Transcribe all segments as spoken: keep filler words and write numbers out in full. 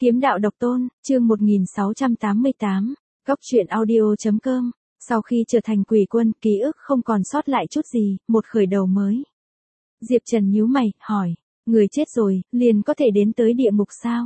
Kiếm đạo độc tôn, chương một nghìn sáu trăm tám mươi tám, Góc truyện audio.com. Sau khi trở thành quỷ quân, ký ức không còn sót lại chút gì, một khởi đầu mới. Diệp Trần nhíu mày, hỏi, người chết rồi, liền có thể đến tới địa ngục sao?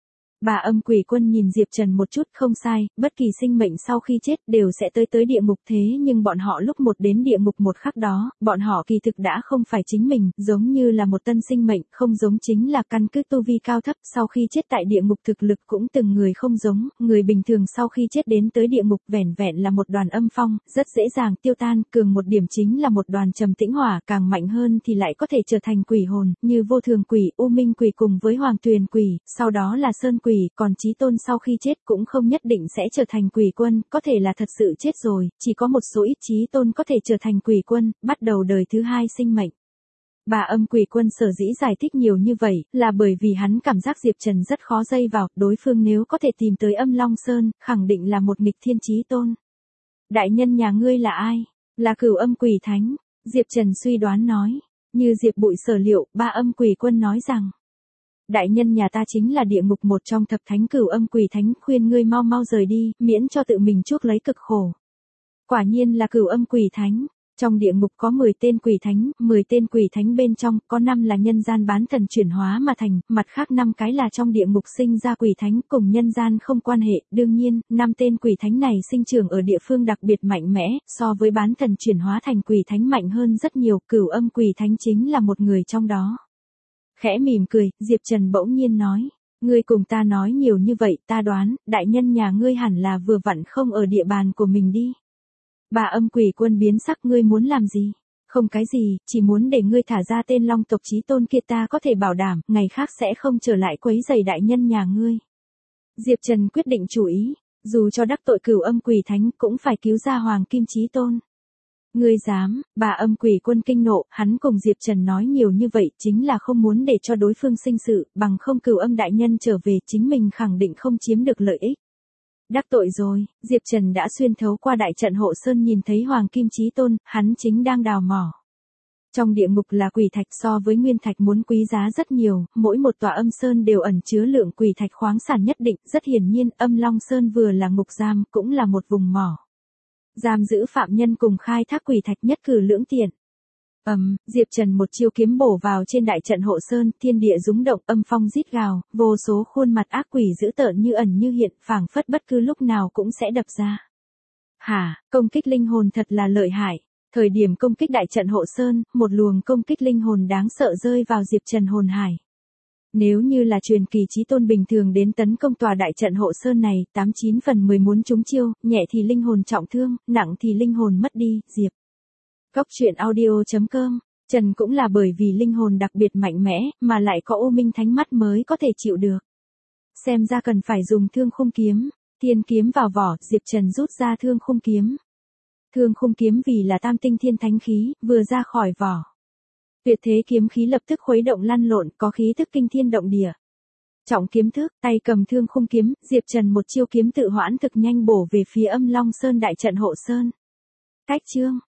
Bà âm quỷ quân nhìn Diệp Trần một chút, không sai, bất kỳ sinh mệnh sau khi chết đều sẽ tới tới địa ngục, thế nhưng bọn họ lúc một đến địa ngục một khắc đó, bọn họ kỳ thực đã không phải chính mình, giống như là một tân sinh mệnh, không giống chính là căn cứ tu vi cao thấp, sau khi chết tại địa ngục thực lực cũng từng người không giống, người bình thường sau khi chết đến tới địa ngục vẻn vẹn là một đoàn âm phong, rất dễ dàng tiêu tan, cường một điểm chính là một đoàn trầm tĩnh hỏa, càng mạnh hơn thì lại có thể trở thành quỷ hồn, như vô thường quỷ, u minh quỷ cùng với hoàng tuyền quỷ, sau đó là sơn quỷ. Còn chí tôn sau khi chết cũng không nhất định sẽ trở thành quỷ quân, có thể là thật sự chết rồi, chỉ có một số ít chí tôn có thể trở thành quỷ quân, bắt đầu đời thứ hai sinh mệnh. Bà âm quỷ quân sở dĩ giải thích nhiều như vậy, là bởi vì hắn cảm giác Diệp Trần rất khó dây vào, đối phương nếu có thể tìm tới âm Long Sơn, khẳng định là một nghịch thiên chí tôn. Đại nhân nhà ngươi là ai? Là Cửu Âm Quỷ Thánh, Diệp Trần suy đoán nói. Như Diệp Bụi sở liệu, ba âm quỷ quân nói rằng, đại nhân nhà ta chính là địa ngục một trong thập thánh Cửu Âm Quỷ Thánh, khuyên ngươi mau mau rời đi, miễn cho tự mình chuốc lấy cực khổ. Quả nhiên là Cửu Âm Quỷ Thánh. Trong địa ngục có mười tên quỷ thánh, mười tên quỷ thánh bên trong, có năm là nhân gian bán thần chuyển hóa mà thành, mặt khác năm cái là trong địa ngục sinh ra quỷ thánh, cùng nhân gian không quan hệ, đương nhiên, năm tên quỷ thánh này sinh trưởng ở địa phương đặc biệt mạnh mẽ, so với bán thần chuyển hóa thành quỷ thánh mạnh hơn rất nhiều, Cửu Âm Quỷ Thánh chính là một người trong đó. Khẽ mỉm cười, Diệp Trần bỗng nhiên nói, ngươi cùng ta nói nhiều như vậy, ta đoán, đại nhân nhà ngươi hẳn là vừa vặn không ở địa bàn của mình đi. Bà âm quỷ quân biến sắc, ngươi muốn làm gì? Không cái gì, chỉ muốn để ngươi thả ra tên Long tộc chí tôn kia, ta có thể bảo đảm, ngày khác sẽ không trở lại quấy rầy đại nhân nhà ngươi. Diệp Trần quyết định chủ ý, dù cho đắc tội Cửu Âm Quỷ Thánh cũng phải cứu ra Hoàng Kim Chí Tôn. Ngươi dám? Bà âm quỷ quân kinh nộ, hắn cùng Diệp Trần nói nhiều như vậy chính là không muốn để cho đối phương sinh sự, bằng không Cửu Âm đại nhân trở về chính mình khẳng định không chiếm được lợi ích. Đắc tội rồi, Diệp Trần đã xuyên thấu qua đại trận hộ sơn nhìn thấy Hoàng Kim Chí Tôn, hắn chính đang đào mỏ. Trong địa ngục là quỷ thạch, so với nguyên thạch muốn quý giá rất nhiều, mỗi một tòa âm sơn đều ẩn chứa lượng quỷ thạch khoáng sản nhất định, rất hiển nhiên, âm Long Sơn vừa là ngục giam, cũng là một vùng mỏ. Giam giữ phạm nhân cùng khai thác quỷ thạch nhất cử lưỡng tiện. Ầm, um, Diệp Trần một chiêu kiếm bổ vào trên đại trận hộ sơn, thiên địa rúng động, âm phong rít gào, vô số khuôn mặt ác quỷ dữ tợn như ẩn như hiện, phảng phất bất cứ lúc nào cũng sẽ đập ra. Hả, công kích linh hồn thật là lợi hại. Thời điểm công kích đại trận hộ sơn, một luồng công kích linh hồn đáng sợ rơi vào Diệp Trần hồn hải. Nếu như là truyền kỳ chí tôn bình thường đến tấn công tòa đại trận hộ sơn này, tám chín phần mười muốn trúng chiêu, nhẹ thì linh hồn trọng thương, nặng thì linh hồn mất đi, Diệp. Góc truyện audio.com, Trần cũng là bởi vì linh hồn đặc biệt mạnh mẽ, mà lại có U Minh Thánh mắt mới có thể chịu được. Xem ra cần phải dùng thương khung kiếm, thiên kiếm vào vỏ, Diệp Trần rút ra thương khung kiếm. Thương khung kiếm vì là tam tinh thiên thánh khí, vừa ra khỏi vỏ. Tuyệt thế kiếm khí lập tức khuấy động lăn lộn, có khí thức kinh thiên động địa. Trọng kiếm thức, tay cầm thương khung kiếm, Diệp Trần một chiêu kiếm tự hoãn thực nhanh bổ về phía âm Long Sơn đại trận hộ sơn. Cách chương.